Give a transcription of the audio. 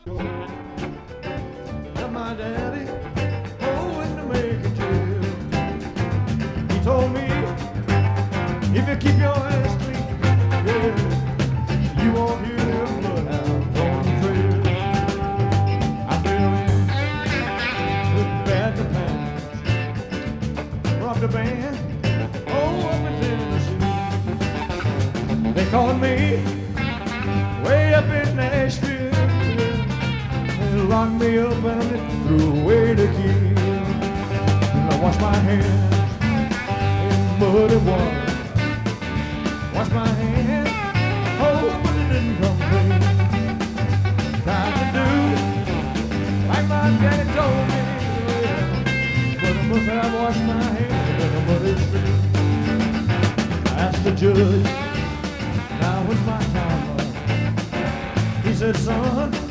Got my daddy going to make a jail. He told me, if you keep your hands clean, yeah, you won't hear them bloodhounds on the trail. I fell in with bad companions, robbed a band, oh, up in Tennessee. They called me way up in Nashville. They locked me up and they threw away the key. And I washed my hands in muddy water. Washed my hands, oh, but it didn't come clean. Tried to do like my daddy told me, yeah, but I must have washed my hands in a muddy street. I asked the judge, now was my time up. He said, son,